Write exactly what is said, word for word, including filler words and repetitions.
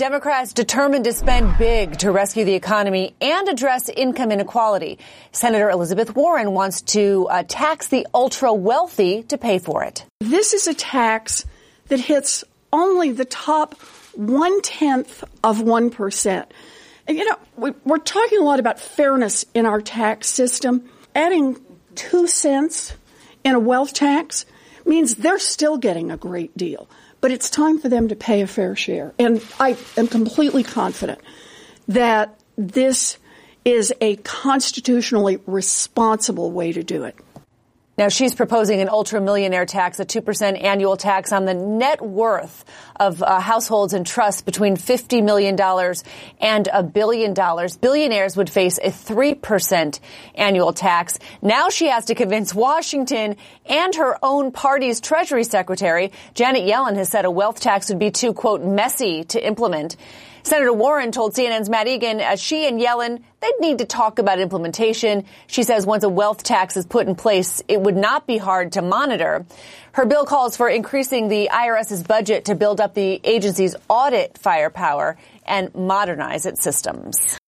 Democrats determined to spend big to rescue the economy and address income inequality. Senator Elizabeth Warren wants to uh, tax the ultra-wealthy to pay for it. This is a tax that hits only the top one-tenth of one percent. And, you know, we, we're talking a lot about fairness in our tax system. Adding two cents in a wealth tax means they're still getting a great deal. But it's time for them to pay a fair share. And I am completely confident that this is a constitutionally responsible way to do it. Now, she's proposing an ultra-millionaire tax, a two percent annual tax on the net worth of uh, households and trusts between fifty million dollars and a billion dollars. Billionaires would face a three percent annual tax. Now she has to convince Washington and her own party's Treasury Secretary. Janet Yellen has said a wealth tax would be too, quote, messy to implement. Senator Warren told C N N's Matt Egan as she and Yellen, they'd need to talk about implementation. She says once a wealth tax is put in place, it would not be hard to monitor. Her bill calls for increasing the IRS's budget to build up the agency's audit firepower and modernize its systems.